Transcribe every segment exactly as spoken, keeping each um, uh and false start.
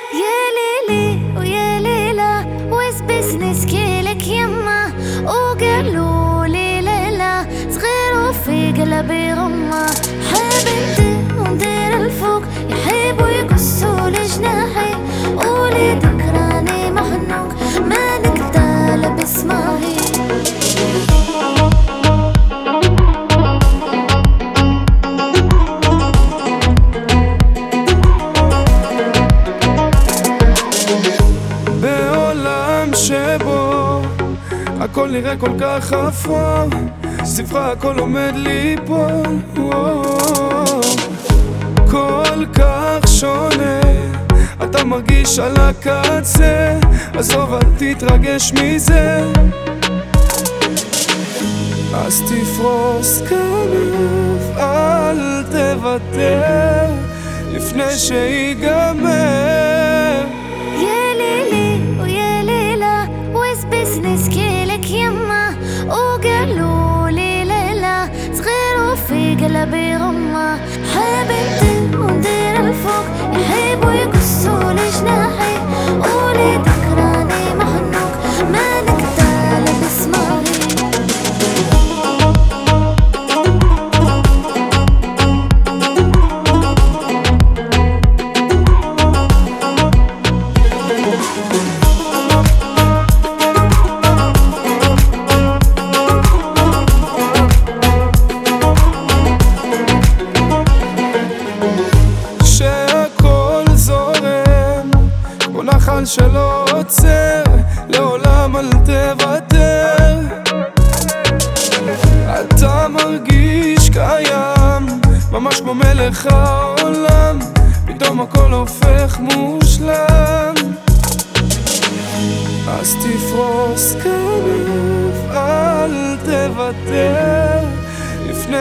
يا ليلي ويا ليلى وسبسنس كيلك يما وقالوا لي ليلى صغير وفي قلبي غمة حبيبتي وندير الفوق يحبوا يقصوا لي جناحي قولي ذكراني محنوق ما نقدر باسمعي שבו הכל נראה כל כך אפור, סביבך הכל עומד ליפול, כל כך שונה, אתה מרגיש על הקצה, עזוב אל תתרגש מזה, אז תפרוס כנף, אל תוותר לפני שיגמר. بزنس كيلك يما وقالوا لي ليلى صغير وفي قلبي غمة حبيبتي وندير الفوق يحبوا يقصوا لي جناحي قولي ذكراني محنوق ما نقدر باسمعي נחל שלא עוצר, לעולם אל תוותר. אתה מרגיש קיים, ממש כמו מלך העולם, פתאום הכל הופך מושלם. אז תפרוס כנף, אל תוותר, לפני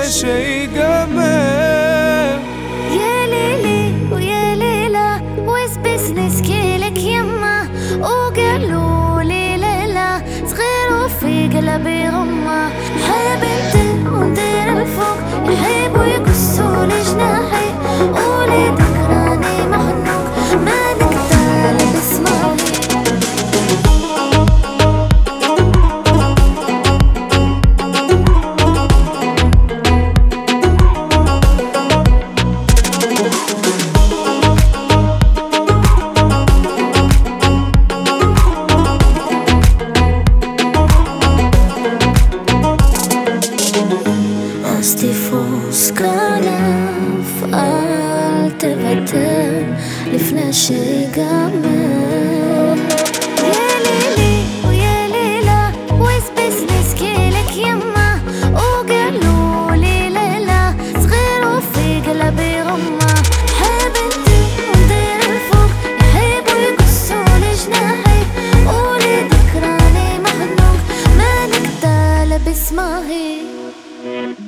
שיגמר. يا ليلي ويا ليلى وسبسنس كيلك يما وقالوا لي ليلى صغير وفي قلبي غمة حبيبتي وندير الفوق يحبوا يقصوا لي جناحي قولي ذكراني محنوق ما نقدر باسمعي אז תפרוס כנף, אל תוותר לפני שיגמר. يا ليلي ويا ليلى وسبسنس كيلك يما وقالوا لي ليلى صغير وفي قلبي غمة حبيبتي وندير الفوق يحبوا يقصوا لي جناحي قولي ذكراني محنوق ما نقدر باسمعي.